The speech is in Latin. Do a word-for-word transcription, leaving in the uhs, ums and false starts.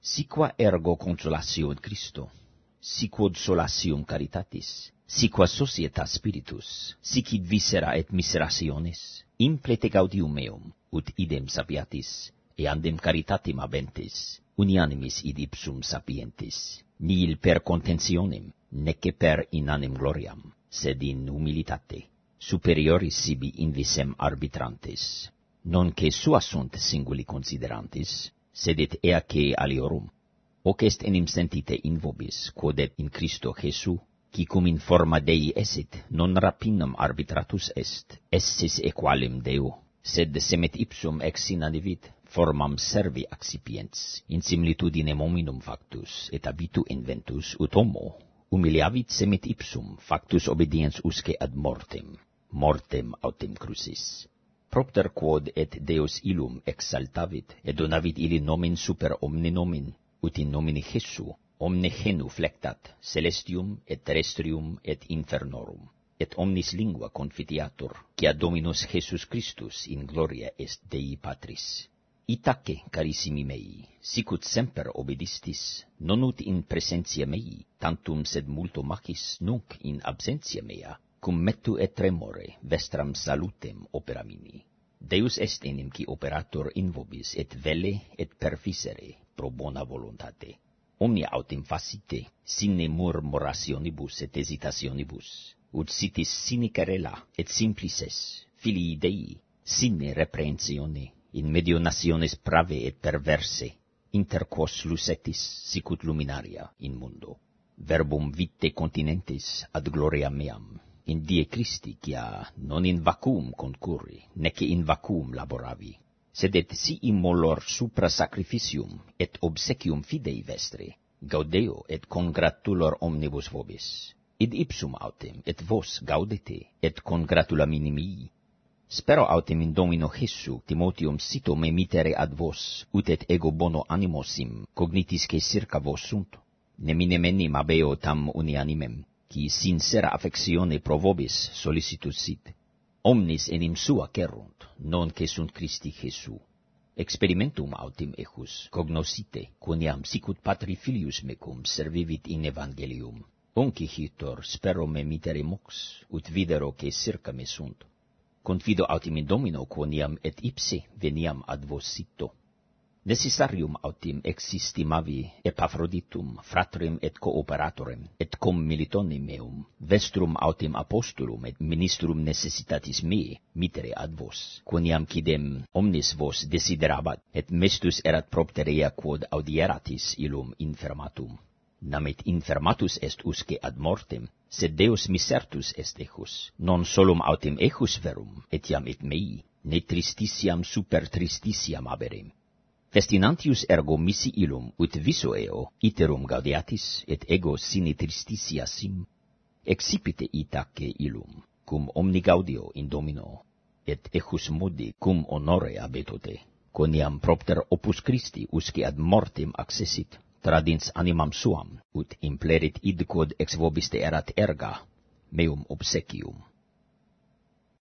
Si qua ergo consolatione Christo, si quod solatium caritatis, si qua societas spiritus, sic id viscera et miserationis, implete gaudium meum, ut idem sapiatis, eandem caritatem habentis, unianimis id ipsum sapientis, nihil per contentionem, nece per inanem gloriam, sed in humilitate, superioris sibi invisem arbitrantes, non che sua sunt singuli considerantis, sed et eace aliorum, hoc est enim sentite in vobis, quod et in Christo Jesu, qui cum in forma Dei esit, non rapinum arbitratus est, essis equalem Deo, sed semet ipsum ex sina divit, formam servi accipiens, in similitudinem hominum factus, et habitu inventus ut homo, humiliavit semet ipsum, factus obediens usque ad mortem, mortem autem crucis. Propter quod et Deus illum exaltavit, et donavit illi nomen super omne nomen, ut in nomine Jesu, omne genu flectat, celestium et terrestrium et infernorum, et omnis lingua confitiatur, quia Dominus Jesus Christus in gloria est Dei Patris. Itaque, carissimi mei, sicut semper obedistis, non ut in presentia mei, tantum sed multo macis nunc in absentia mea, cum mettu et tremore vestram salutem operamini. Deus est enim qui operator in vobis et velle et perficere pro bona voluntate. Omnia autem facite, sine murmurationibus et hesitationibus, ut sitis sine querela et simplices, filii Dei, sine reprehensione, in medio nationes prave et perverse, inter quos lucetis sicut luminaria in mundo. Verbum vitae continentes ad gloria meam, in die Christi, quia non in vacuum concurri, nece in vacuum laboravi, sed et si immolor supra sacrificium et obsequium fidei vestre, gaudeo et congratulor omnibus vobis, id ipsum autem et vos gaudete et congratulamini mii. Spero autem in Domino Jesu Timotheum cito me mittere ad vos, ut et ego bono animosim cognitisque circa vos sunt. Nemine menim habeo tam unianimem, qui sincera affectione pro vobis solicitus sit. Omnis enim sua querunt, non que sunt Christi Jesu. Experimentum autem ejus cognoscite, quoniam sicut patri filius mecum servivit in evangelium. Uncihitor spero me mittere mox, ut videro que circa me sunt. Confido autem in Domino quoniam et ipse veniam ad vos cito. Necessarium autem existimavi Epaphroditum, fratrem et cooperatorem, et cum militonem meum, vestrum autem apostolum et ministrum necessitatis mei, mittere ad vos, quoniam quidem omnis vos desiderabat, et mestus erat propterea quod audieratis illum infirmatum. Namet infirmatus est usque ad mortem, sed Deus misertus est ejus, non solum autem ejus verum, etiam et mei, ne tristitiam super tristitiam aberem. Festinantius ergo misi illum, ut viso eo, iterum gaudeatis, et ego sine tristitia sim. Excipite itaque illum, cum omni gaudio in Domino, et ejus modi cum honore abetote, quoniam propter opus Christi usque ad mortem accessit, tradins animam suam, ut implerit id quod ex vobiste erat erga, meum obsequium.